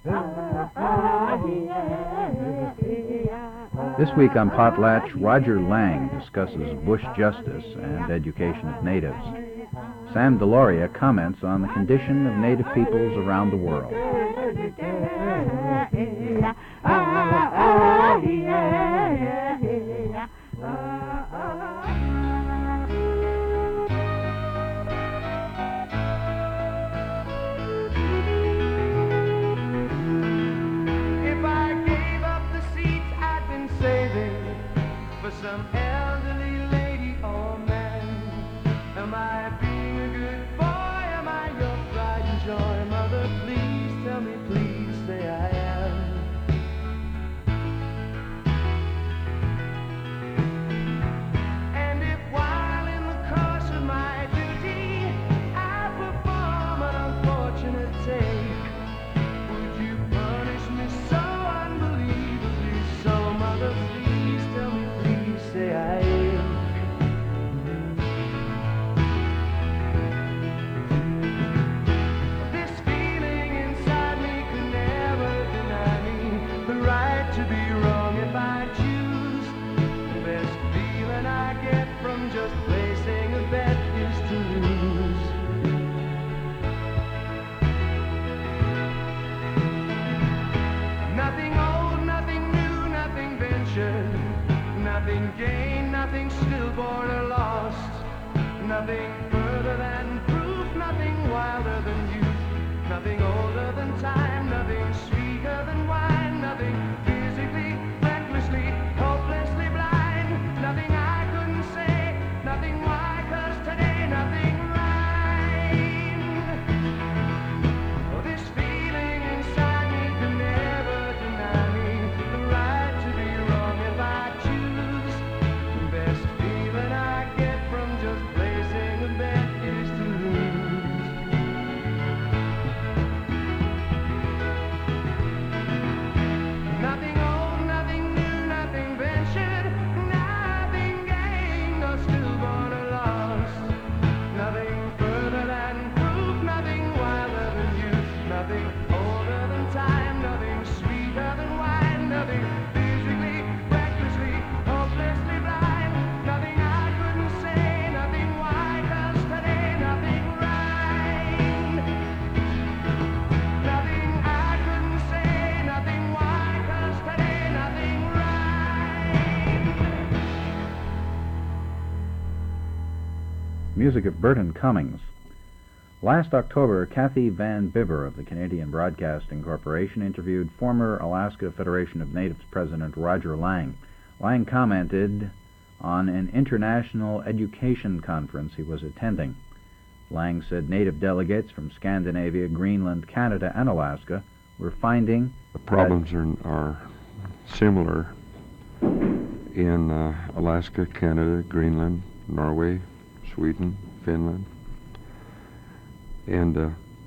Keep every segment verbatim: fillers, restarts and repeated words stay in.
This week on Potlatch, Roger Lang discusses bush justice and education of natives. Sam Deloria comments on the condition of native peoples around the world. Some elderly lady or man. Am I being a good boy? Am I your pride and joy? Mother, please tell me, please say I am. And if while in the course of my duty I perform an unfortunate take, would you punish me so unbelievably so? Mother, please tell me, say I am. This feeling inside me could never deny me the right to be wrong if I choose. The best feeling I get from just placing a bet is to lose. Nothing old, nothing new, nothing ventured, nothing gained, nothing stillborn or lost, nothing further than proof, nothing wilder than youth, nothing older than time, nothing sweeter than wine, nothing physically, recklessly, hopelessly blind, nothing I couldn't say, nothing why, 'cause today nothing rhymed. Oh, this feeling inside me can never deny me the right to be wrong if I choose. The best feeling I get from just placing a bet is to lose. Nothing old, nothing new, nothing ventured, nothing gained or stillborn or lost, nothing further than proof, nothing wilder than youth, nothing older than time, nothing sweeter than wine, nothing physically, recklessly, hopelessly blind, nothing I couldn't say, nothing why, 'cause today nothing rhymed. Nothing I couldn't say, nothing why, 'cause today nothing rhymed. Music of Burton Cummings. Last October, Kathy Van Bibber of the Canadian Broadcasting Corporation interviewed former Alaska Federation of Natives President Roger Lang. Lang commented on an international education conference he was attending. Lang said Native delegates from Scandinavia, Greenland, Canada, and Alaska were finding the problems are, are similar in uh, Alaska, Canada, Greenland, Norway, Sweden, Finland, and uh,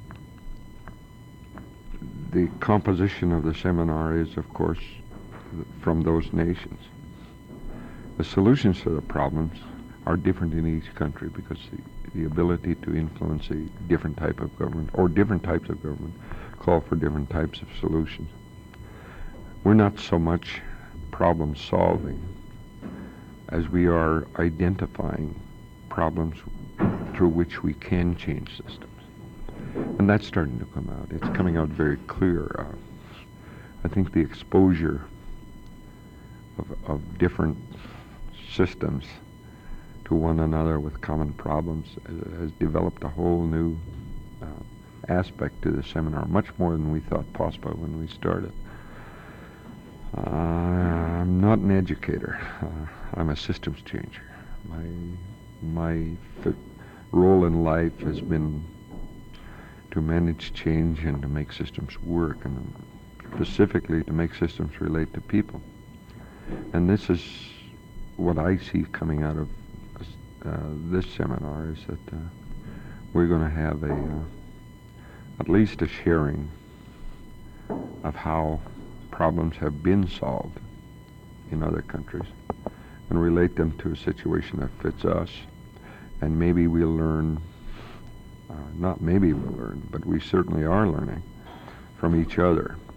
the composition of the seminar is, of course, from those nations. The solutions to the problems are different in each country because the, the ability to influence a different type of government or different types of government call for different types of solutions. We're not so much problem solving as we are identifying problems through which we can change systems. And that's starting to come out. It's coming out very clear. Uh, I think the exposure of, of different systems to one another with common problems uh, has developed a whole new uh, aspect to the seminar, much more than we thought possible when we started. Uh, I'm not an educator. Uh, I'm a systems changer. My my f- role in life has been to manage change and to make systems work, and specifically to make systems relate to people. And this is what I see coming out of uh, this seminar, is that uh, we're going to have a uh, at least a sharing of how problems have been solved in other countries and relate them to a situation that fits us. And maybe we'll learn, uh, not maybe we'll learn, but we certainly are learning from each other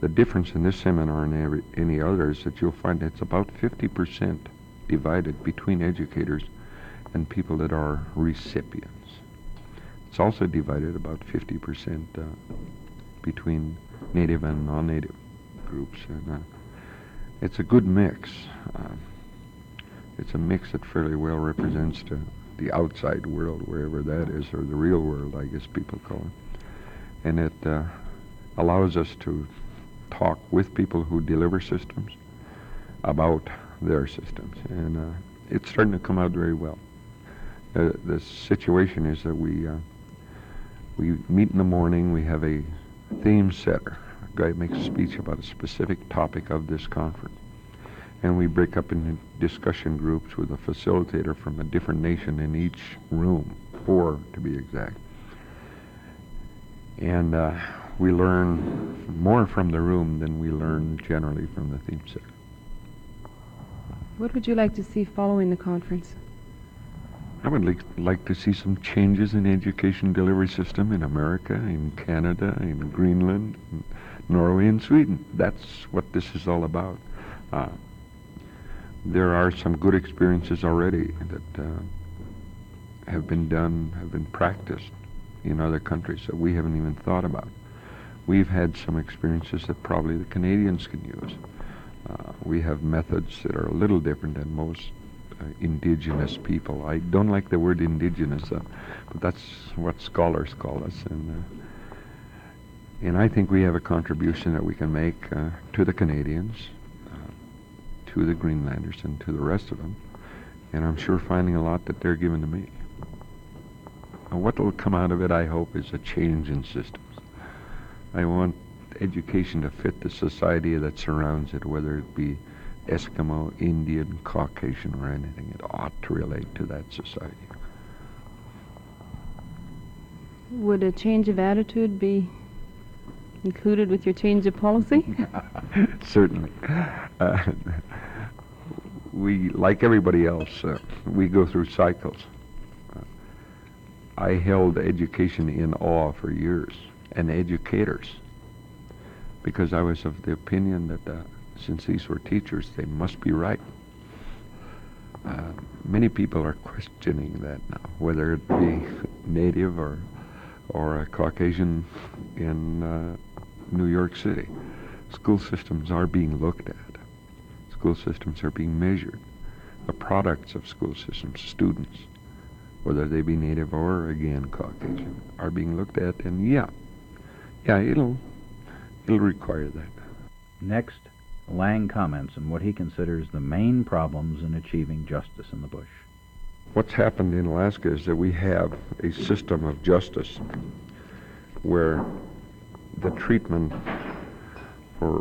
The difference in this seminar and every, any other is that you'll find it's about fifty percent divided between educators and people that are recipients. It's also divided about fifty percent uh, between native and non-native groups. And uh, it's a good mix. Uh, it's a mix that fairly well represents the, the outside world, wherever that is, or the real world, I guess people call it. And it uh, allows us to talk with people who deliver systems about their systems. And uh, it's starting to come out very well. Uh, the situation is that we uh, we meet in the morning, we have a theme setter. A guy makes a speech about a specific topic of this conference. And we break up into discussion groups with a facilitator from a different nation in each room, four to be exact. And uh, we learn more from the room than we learn generally from the theme setter. What would you like to see following the conference? I would like, like to see some changes in the education delivery system in America, in Canada, in Greenland, in Norway, and Sweden. That's what this is all about. Uh, there are some good experiences already that uh, have been done, have been practiced in other countries that we haven't even thought about. We've had some experiences that probably the Canadians can use. Uh, we have methods that are a little different than most uh, indigenous people. I don't like the word indigenous, uh, but that's what scholars call us. And, uh, and I think we have a contribution that we can make uh, to the Canadians, uh, to the Greenlanders, and to the rest of them. And I'm sure finding a lot that they're giving to me. And what will come out of it, I hope, is a change in systems. I want education to fit the society that surrounds it, whether it be Eskimo, Indian, Caucasian, or anything. It ought to relate to that society. Would a change of attitude be included with your change of policy? Certainly. Uh, we, like everybody else, uh, we go through cycles. Uh, I held education in awe for years, and educators, because I was of the opinion that uh, since these were teachers, they must be right. Uh, many people are questioning that now, whether it be native or or a Caucasian in uh, New York City. School systems are being looked at. School systems are being measured. The products of school systems, students, whether they be native or, again, Caucasian, are being looked at, and yeah, yeah, it'll, it'll require that. Next, Lang comments on what he considers the main problems in achieving justice in the bush. What's happened in Alaska is that we have a system of justice where the treatment for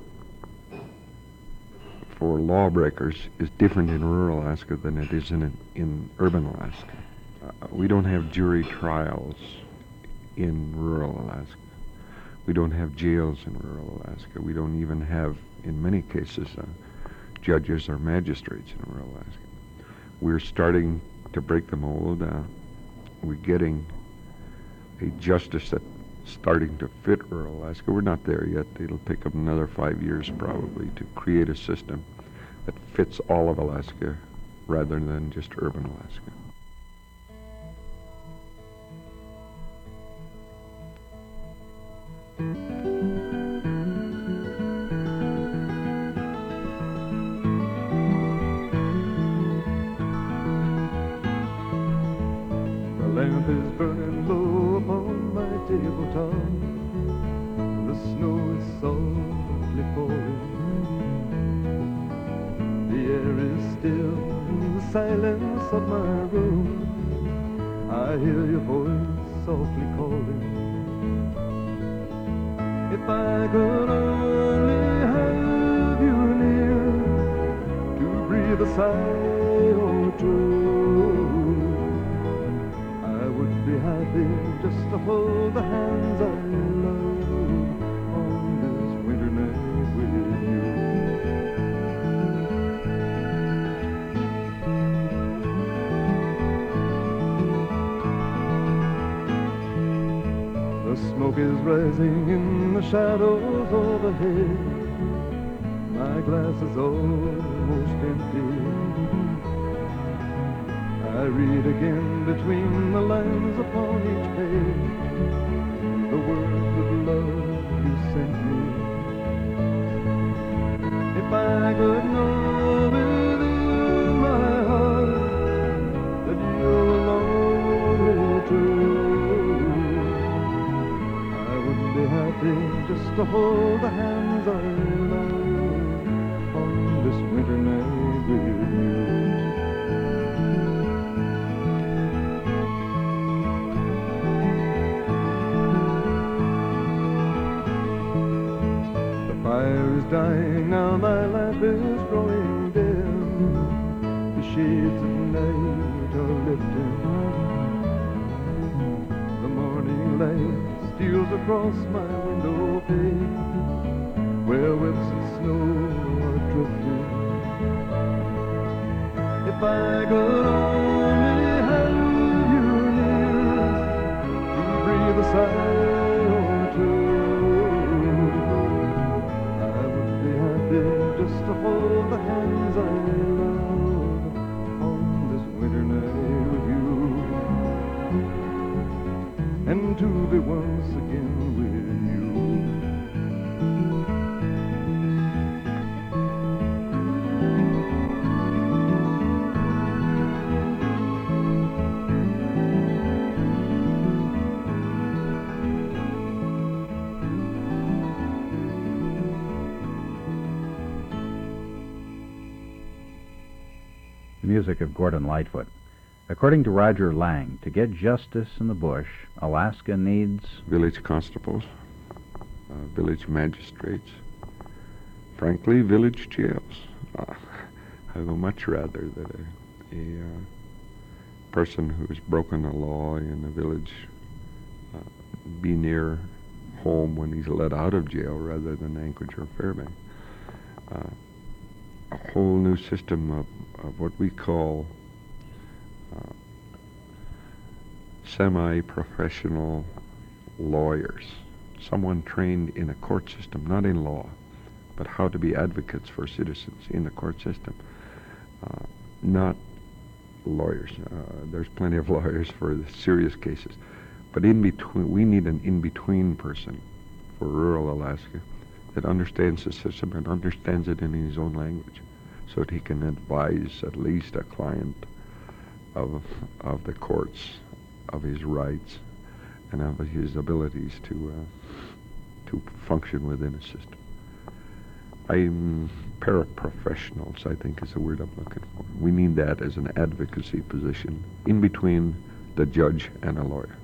for lawbreakers is different in rural Alaska than it is in in urban Alaska. Uh, we don't have jury trials in rural Alaska. We don't have jails in rural Alaska. We don't even have, in many cases, uh, judges or magistrates in rural Alaska. We're starting to break the mold. Uh, we're getting a justice that's starting to fit rural Alaska. We're not there yet. It'll take up another five years probably to create a system that fits all of Alaska rather than just urban Alaska. Lamp is burning low upon my tabletop. The snow is softly falling. The air is still in the silence of my room. I hear your voice softly calling. If I could only have you near to breathe a sigh or two, be happy just to hold the hands I love on this winter night with you. The smoke Smoke is rising in the shadows overhead. My glass is almost empty. I read again between the lines upon each page the words of love you sent me. If I could know within my heart that you're alone true, I would be happy just to hold the hands I love on this winter night with you. The fire is dying now, my lamp is growing dim. The shades of night are lifting. The morning light steals across my window pane, where whips and snow are drifting. If I could only have you near to breathe a sigh or two, just to hold the hands I love on this winter night with you, and to be once again with you. The music of Gordon Lightfoot. According to Roger Lang, to get justice in the bush, Alaska needs village constables, uh, village magistrates, frankly, village jails. Uh, I would much rather that a, a uh, person who has broken the law in a village uh, be near home when he's let out of jail rather than Anchorage or Fairbanks. Uh, a whole new system of, of what we call uh, semi-professional lawyers, someone trained in a court system, not in law, but how to be advocates for citizens in the court system, uh, not lawyers. Uh, there's plenty of lawyers for the serious cases, but in between, we need an in-between person for rural Alaska that understands the system and understands it in his own language, so that he can advise at least a client of of the courts, of his rights, and of his abilities to uh, to function within a system. I'm paraprofessionals, I think is the word I'm looking for. We need that as an advocacy position in between the judge and a lawyer.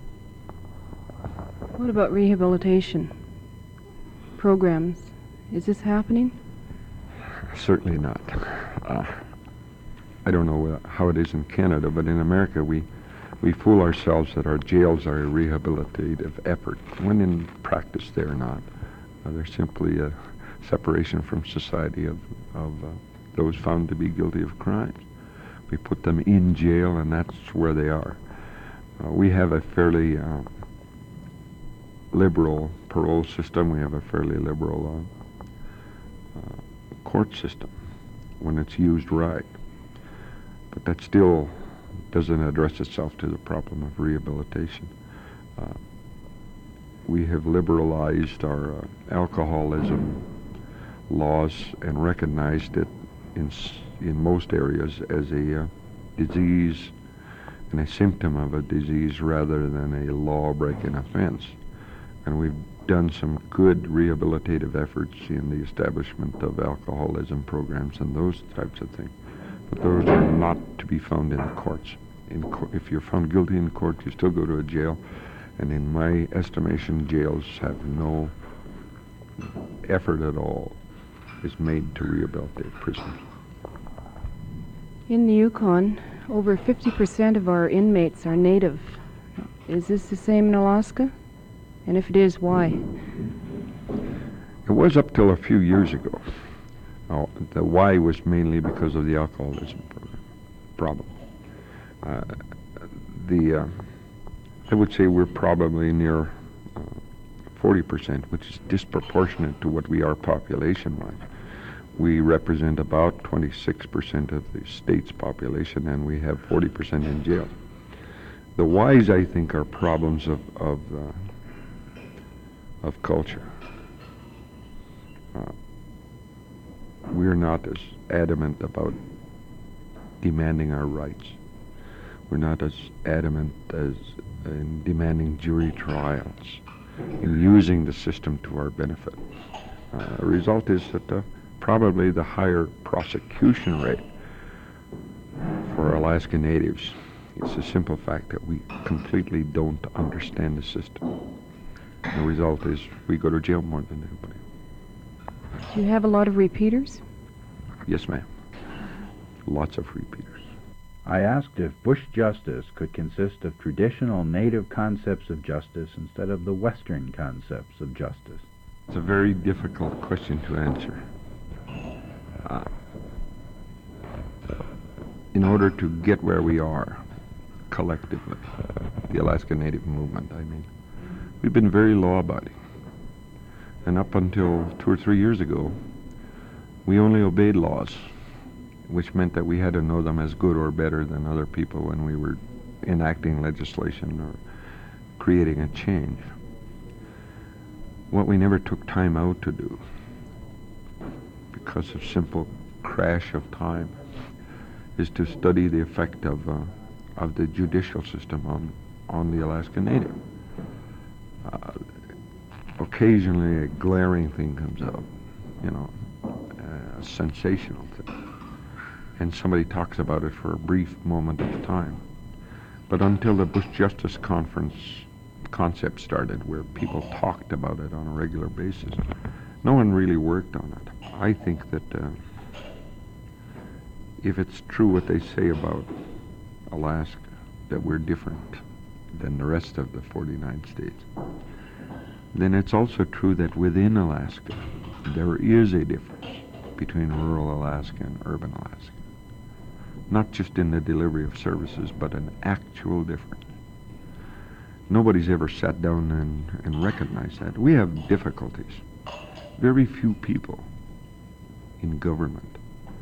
What about rehabilitation programs? Is this happening? Certainly not. Uh, I don't know uh, how it is in Canada, but in America we we fool ourselves that our jails are a rehabilitative effort, when in practice they're not. Uh, they're simply a separation from society of, of uh, those found to be guilty of crimes. We put them in jail, and that's where they are. Uh, we have a fairly uh, liberal parole system. We have a fairly liberal uh, uh, court system when it's used right. But that still doesn't address itself to the problem of rehabilitation. Uh, we have liberalized our uh, alcoholism laws and recognized it in in most areas as a uh, disease and a symptom of a disease rather than a law-breaking offense. And we've done some good rehabilitative efforts in the establishment of alcoholism programs and those types of things. But those are not to be found in the courts. In co- if you're found guilty in court, you still go to a jail. And in my estimation, jails have no effort at all is made to rehabilitate prisoners. In the Yukon, over fifty percent of our inmates are native. Is this the same in Alaska? And if it is, why? It was up till a few years ago. Uh, the why was mainly because of the alcoholism problem. Uh, the uh, I would say we're probably near uh, forty percent, which is disproportionate to what we are population-wise. We represent about twenty-six percent of the state's population, and we have forty percent in jail. The whys, I think, are problems of of, uh, of culture. Uh, we're not as adamant about demanding our rights. We're not as adamant as in demanding jury trials, in using the system to our benefit. Uh, the result is that uh, probably the higher prosecution rate for Alaska Natives is the simple fact that we completely don't understand the system. The result is we go to jail more than anybody. Do you have a lot of repeaters? Yes, ma'am. Lots of repeaters. I asked if bush justice could consist of traditional native concepts of justice instead of the Western concepts of justice. It's a very difficult question to answer. Uh, in order to get where we are collectively, the Alaska Native movement, I mean, we've been very law-abiding. And up until two or three years ago, we only obeyed laws, which meant that we had to know them as good or better than other people when we were enacting legislation or creating a change. What we never took time out to do, because of simple crash of time, is to study the effect of uh, of the judicial system on on the Alaska Native. Uh, occasionally, a glaring thing comes out, you know, a sensational thing, and somebody talks about it for a brief moment of time. But until the Bush Justice Conference concept started, where people talked about it on a regular basis, no one really worked on it. I think that uh, if it's true what they say about Alaska, that we're different than the rest of the forty-nine states, then it's also true that within Alaska there is a difference between rural Alaska and urban Alaska. Not just in the delivery of services, but an actual difference. Nobody's ever sat down and, and recognized that. We have difficulties. Very few people in government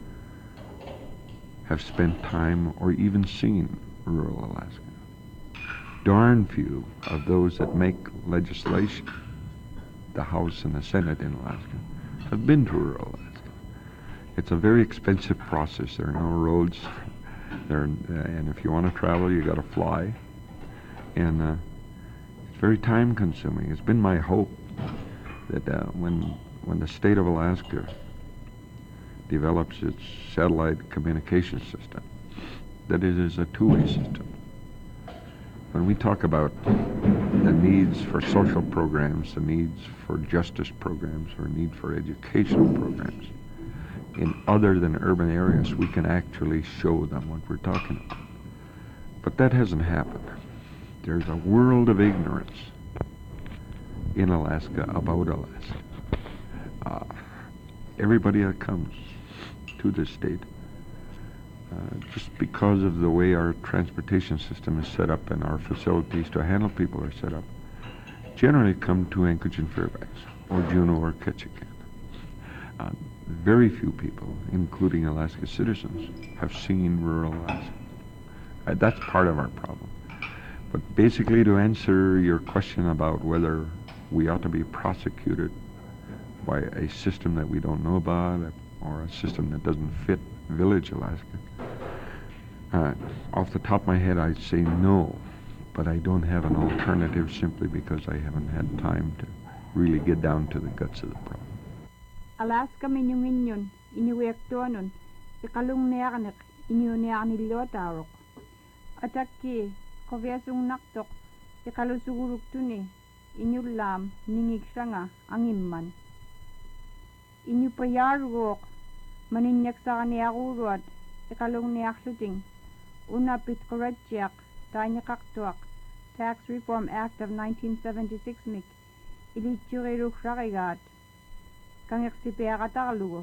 have spent time or even seen rural Alaska. Darn few of those that make legislation, the House and the Senate in Alaska, have been to rural Alaska. It's a very expensive process. There are no roads. There, uh, and if you want to travel, you got to fly. And uh, it's very time-consuming. It's been my hope that uh, when when the state of Alaska develops its satellite communication system, that it is a two-way system. When we talk about the needs for social programs, the needs for justice programs, or need for educational programs in other than urban areas, we can actually show them what we're talking about. But that hasn't happened. There's a world of ignorance in Alaska about Alaska. Uh, everybody that comes to this state, uh, just because of the way our transportation system is set up and our facilities to handle people are set up, generally come to Anchorage and Fairbanks, or Juneau or Ketchikan. Uh, very few people, including Alaska citizens, have seen rural Alaska. Uh, that's part of our problem. But basically, to answer your question about whether we ought to be prosecuted by a system that we don't know about, or a system that doesn't fit village Alaska, uh, off the top of my head, I'd say no. But I don't have an alternative simply because I haven't had time to really get down to the guts of the problem. Alaska minyong inyon, iniwektuanon, ikalung nearnek, inyunearniliotarok. Ataki, koviasung naktok, ikalusuguruk tuni, inyulam, ningig sanga, angimman. Inyupayarwok, maninyak sa kaniakuruat, ikalung neakluting, unapit koratyak, tanyakaktuak, Tax Reform Act of nineteen seventy-six mik, ilitsuriru rakigat, kangek si peakatalugo.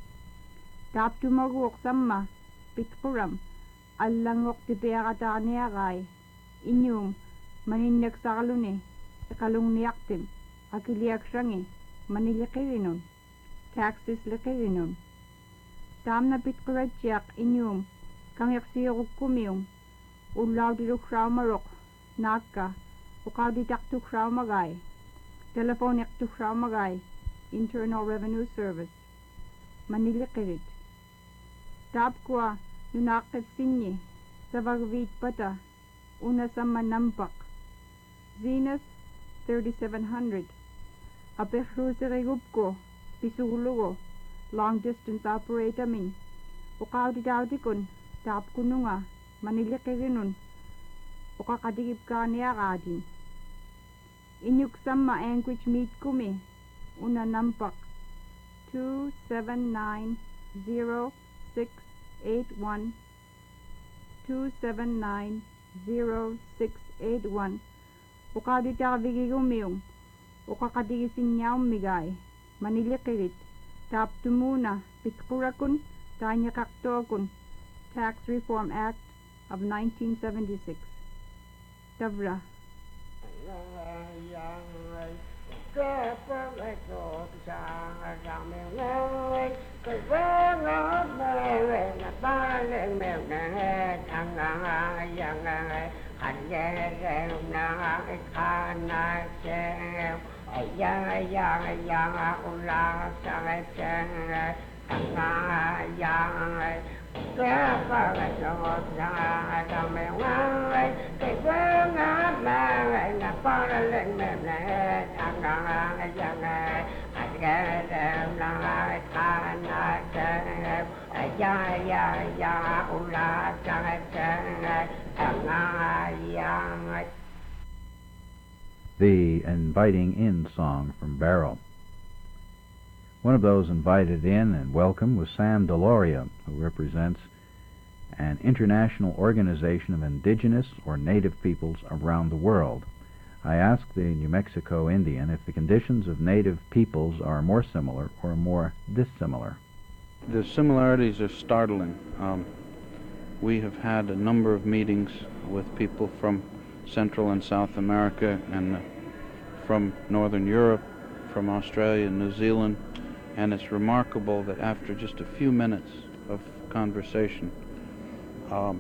Taptumaguk samma, pitkuram, allangok ti peakataniakay, inyum, maninyak sa kaluni, ikalung niaktim, akiliak srangi, manilikirinun, taxis likirinun. Tam na bitkuradjak inyum, kangyak siyok kumiyong, ulaw diluk marok, naka, ukaudidak tuk magay, telephonic tuk magay, Internal Revenue Service, manilikirit. Tap kwa, nunakit sinye, sa bagvit pata, una sa manampak. Zenith, thirty-seven hundred. Apekru sa rigupko, pisulugo, long distance operator min. Ukaw di kun, tap kununga, manilikirinun, ukakadigip ka niya kadin. Inyuk sama anchorage meet kumi, una nampak, two seven nine zero six eight one, two seven nine zero six eight one. Ukadit ka bigigumiyong, ukakadigisin niya umigay, manilikirit, tap tumuna, pitkurakun, tanya kaktokun, Tax Reform Act of nineteen seventy-six. Tavra. The inviting in song from Barrow. One of those invited in and welcome was Sam Deloria, who represents an international organization of indigenous or native peoples around the world. I asked the New Mexico Indian if the conditions of native peoples are more similar or more dissimilar. The similarities are startling. Um, we have had a number of meetings with people from Central and South America and uh, from Northern Europe, from Australia and New Zealand, and it's remarkable that after just a few minutes of conversation, um,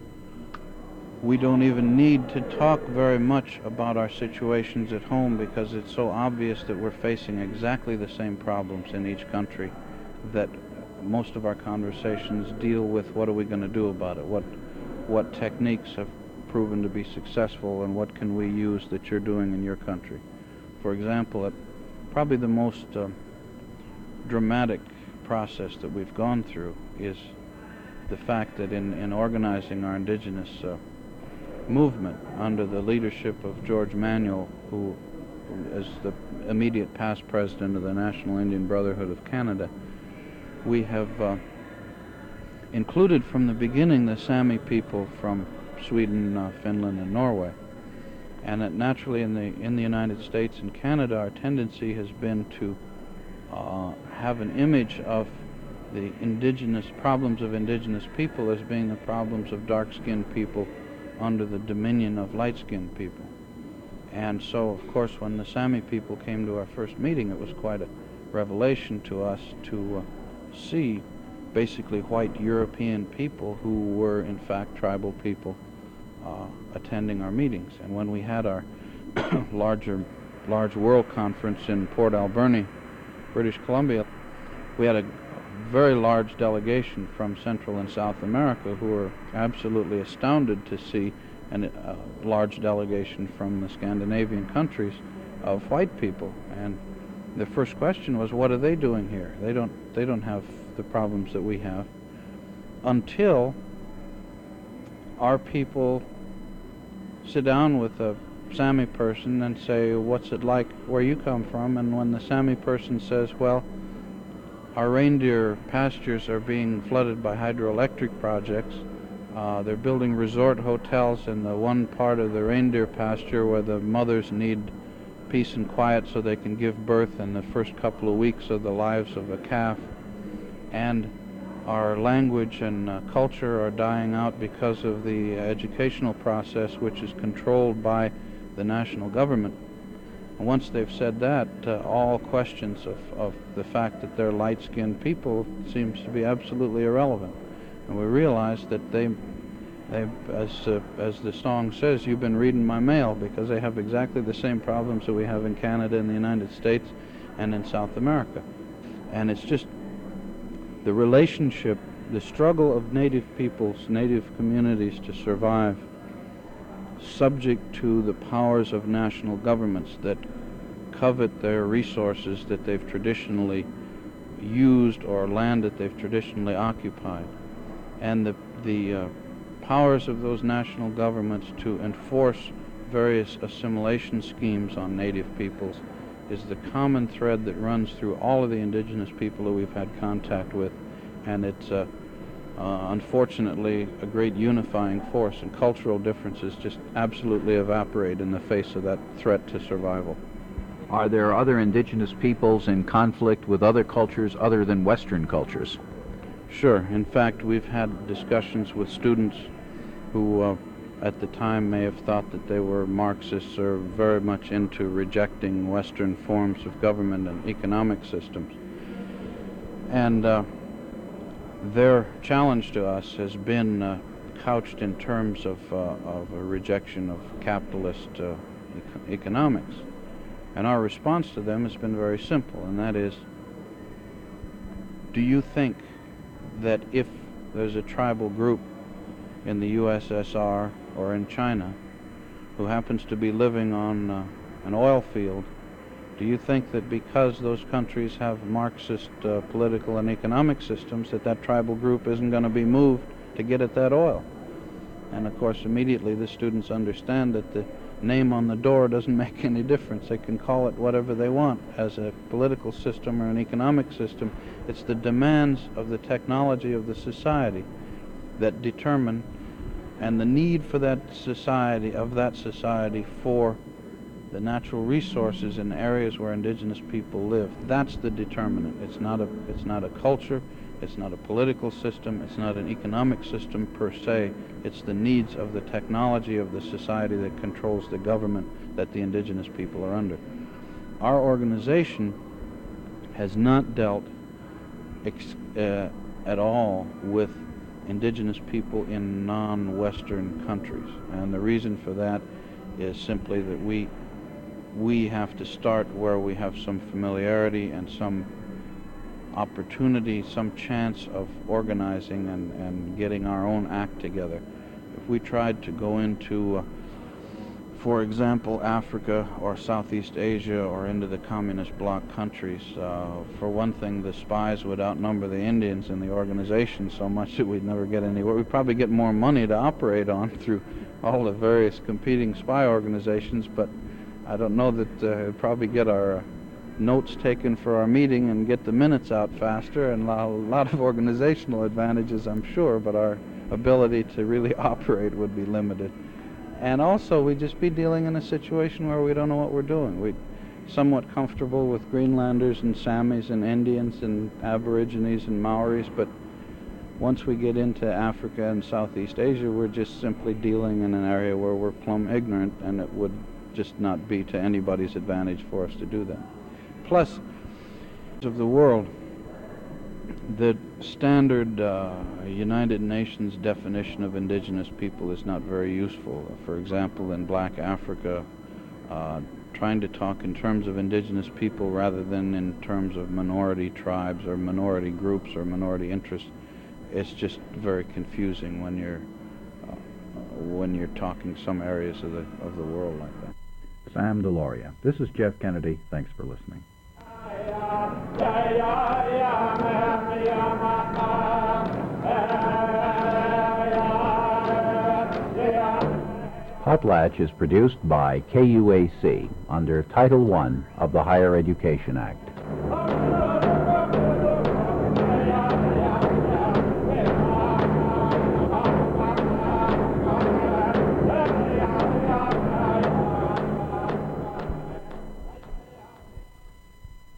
we don't even need to talk very much about our situations at home because it's so obvious that we're facing exactly the same problems in each country that most of our conversations deal with what are we going to do about it, what what techniques have proven to be successful and what can we use that you're doing in your country. For example, it, probably the most uh, dramatic process that we've gone through is the fact that in, in organizing our indigenous uh, movement under the leadership of George Manuel, who is the immediate past president of the National Indian Brotherhood of Canada, we have uh, included from the beginning the Sami people from Sweden, uh, Finland, and Norway. And that naturally in the in the United States and Canada, our tendency has been to uh, have an image of the indigenous problems of indigenous people as being the problems of dark-skinned people under the dominion of light-skinned people. And so, of course, when the Sami people came to our first meeting, it was quite a revelation to us to uh, see basically white European people who were in fact tribal people uh, attending our meetings. And when we had our larger, large world conference in Port Alberni, British Columbia, we had a very large delegation from Central and South America who were absolutely astounded to see an, a large delegation from the Scandinavian countries of white people. And the first question was, what are they doing here? They don't, they don't have the problems that we have, until our people sit down with a Sami person and say, what's it like where you come from? And when the Sami person says, well, our reindeer pastures are being flooded by hydroelectric projects, uh, they're building resort hotels in the one part of the reindeer pasture where the mothers need peace and quiet so they can give birth in the first couple of weeks of the lives of a calf, and our language and uh, culture are dying out because of the educational process which is controlled by the national government. Once they've said that, uh, all questions of, of the fact that they're light-skinned people seems to be absolutely irrelevant. And we realize that they, they as, uh, as the song says, you've been reading my mail, because they have exactly the same problems that we have in Canada and the United States and in South America. And it's just the relationship, the struggle of native peoples, native communities to survive, subject to the powers of national governments that covet their resources that they've traditionally used or land that they've traditionally occupied. And the, the uh, powers of those national governments to enforce various assimilation schemes on native peoples is the common thread that runs through all of the indigenous people that we've had contact with, and it's uh, uh, unfortunately a great unifying force, and cultural differences just absolutely evaporate in the face of that threat to survival. Are there other indigenous peoples in conflict with other cultures other than Western cultures? Sure. In fact, we've had discussions with students who uh, at the time may have thought that they were Marxists or very much into rejecting Western forms of government and economic systems. And uh, their challenge to us has been uh, couched in terms of, uh, of a rejection of capitalist uh, econ economics. And our response to them has been very simple, and that is, do you think that if there's a tribal group in the U S S R or in China who happens to be living on uh, an oil field, do you think that because those countries have Marxist uh, political and economic systems that that tribal group isn't going to be moved to get at that oil? And of course immediately the students understand that the name on the door doesn't make any difference. They can call it whatever they want as a political system or an economic system. It's the demands of the technology of the society that determine, and the need for that society, of that society for the natural resources in areas where indigenous people live. That's the determinant. It's not a, it's not a culture, it's not a political system, it's not an economic system per se. It's the needs of the technology of the society that controls the government that the indigenous people are under. Our organization has not dealt ex uh, at all with indigenous people in non-Western countries. And the reason for that is simply that we we have to start where we have some familiarity and some opportunity, some chance of organizing and, and getting our own act together. If we tried to go into, uh, for example, Africa or Southeast Asia or into the communist bloc countries, uh, for one thing, the spies would outnumber the Indians in the organization so much that we'd never get anywhere. We'd probably get more money to operate on through all the various competing spy organizations, but I don't know that uh, it'd probably get our uh, notes taken for our meeting and get the minutes out faster, and a lot of organizational advantages, I'm sure, but our ability to really operate would be limited. And also, we'd just be dealing in a situation where we don't know what we're doing. We're somewhat comfortable with Greenlanders and Samis and Indians and Aborigines and Maoris, but once we get into Africa and Southeast Asia, we're just simply dealing in an area where we're plumb ignorant, and it would just not be to anybody's advantage for us to do that. Plus, of the world, the standard uh, United Nations definition of indigenous people is not very useful. For example, in Black Africa, uh, trying to talk in terms of indigenous people rather than in terms of minority tribes or minority groups or minority interests, it's just very confusing when you're uh, when you're talking some areas of the of the world like that. Sam DeLauria. This is Jeff Kennedy. Thanks for listening. Potlatch is produced by K U A C under Title one of the Higher Education Act.